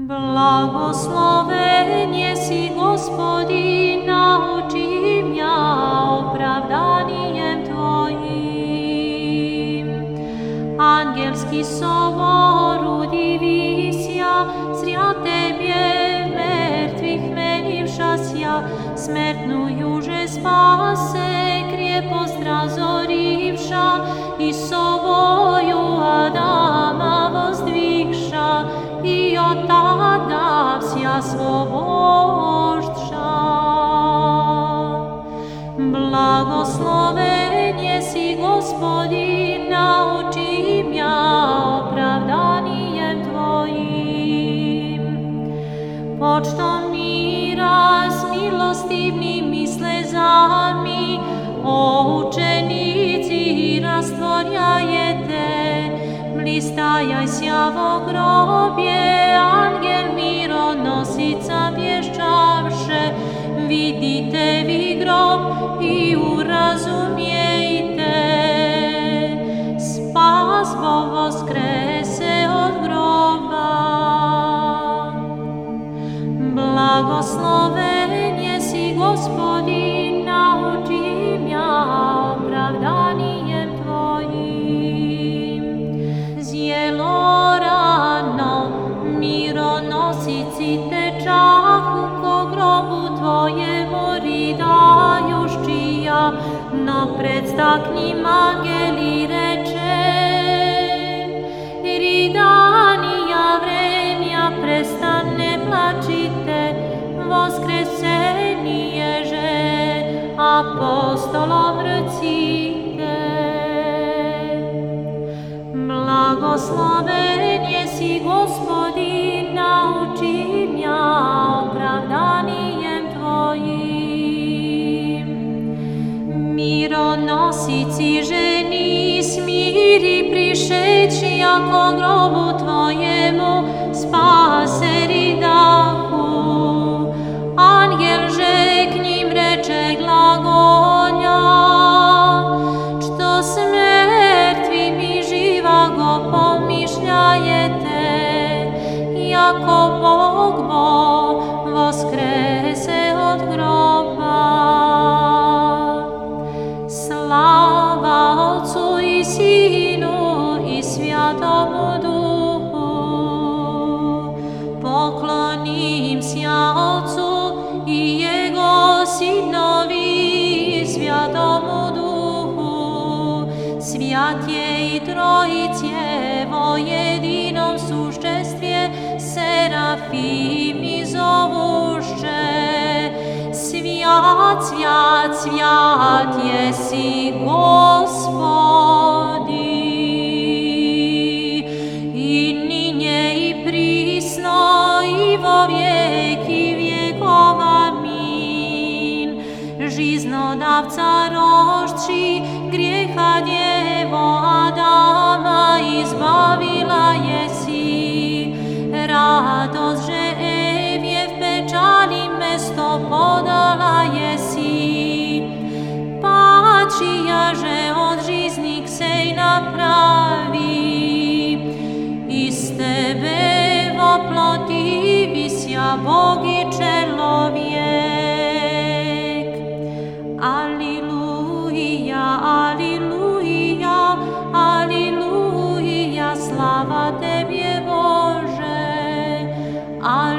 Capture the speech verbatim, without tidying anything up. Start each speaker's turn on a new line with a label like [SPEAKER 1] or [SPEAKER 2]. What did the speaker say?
[SPEAKER 1] Blagosloven jesi, Gospodi, nauči mňa opravdanijem Tvojim. Angelski sovor udivisja, zrja Tebje mrtvih menivšasja, smrtnu juže spase, krijepost razorivša, i sovoju Adama vozdvigša, i od tada vsja svoboštša. Blagosloven jesi, Gospodi, nauči mňa opravdanijem Tvojim. Počtom mira s milostivnim i slezami, o učenici rastvorjajete, blistajajся vo grobje, angel mironosica vješćavše, vidite vi grob i urazumijte, spas Bog voskrese od groba. Blagosloven jesi, Gospodi, nauči mňa opravdanijem Tvojim. Zjelo rano mironosici tečahu ko grobu Tvojemu ridajuščija, no predstaknim angeli reče, ridanija vremja prestane plačite, voskresenije že apostolom recite. Blagosloven jesi, Gospodi, nauči mňa opravdanijem Tvojim. Mironosici ženi smiri prišeći, ako grobu Tvojemu spase ridahu. Angel že k njim reče glagolja, što s mrtvimi živa go pomišljajete, jako Bog Bo voskrese od groba. Slava Otcu i Sinu i Svjatomu Duhu, poklonim sja Otcu i Jego Sinovi i Svjatomu Duhu, svjat je i Trojice vo jedinom sušćestvje, serafimi zovuše, svjat, svjat, svjat jesi Gospodi, i ninje i prisno i vo vijeki vjekova min. Žiznodavca rošči, grijeha djevo Adama izbavila jesi, radost že Evjev pečali mesto podala jesi, pačija že od žiznik sej napravi, iz tebe voploti visja Bog i čelovjek. Aliluja, aliluja, aliluja, slava Tebje Bože. Aliluja.